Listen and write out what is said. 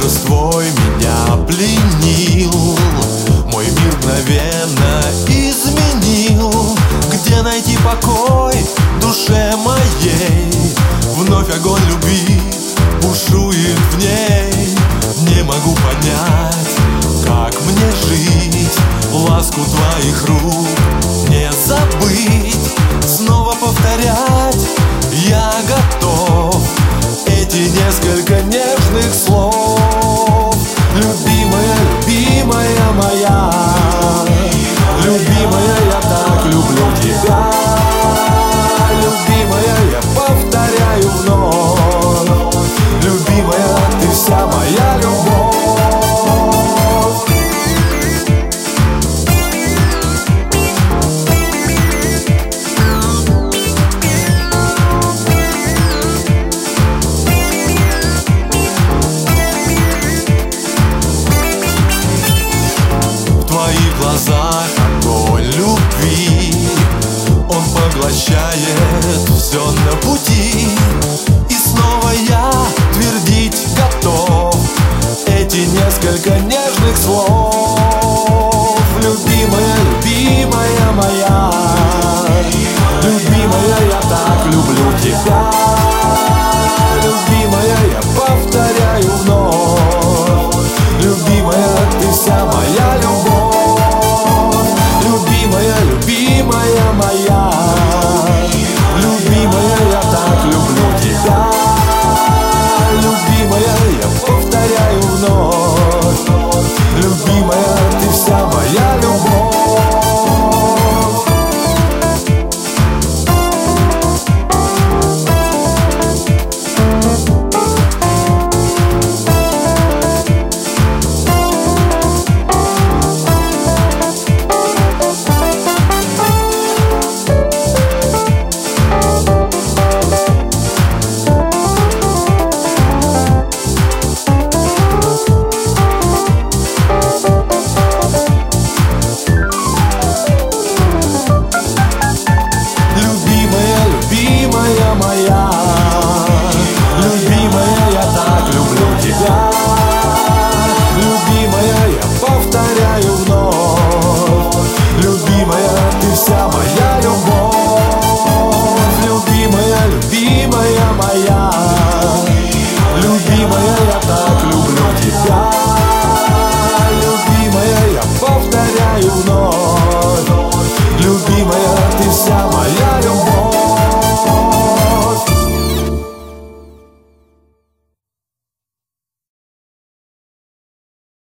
Образ твой меня пленил, мой мир мгновенно изменил. Где найти покой душе моей? Вновь огонь любви бушует в ней. Не могу понять, как мне жить, ласку твоих рук не забыть. Снова повторять я готов эти несколько нежных слов. Любимая, любимая моя, любимая, я так люблю тебя. Любимая, я повторяю вновь, любимая, ты вся моя любовь. В твоих глазах огонь любви, он поглощает все на пути. И снова я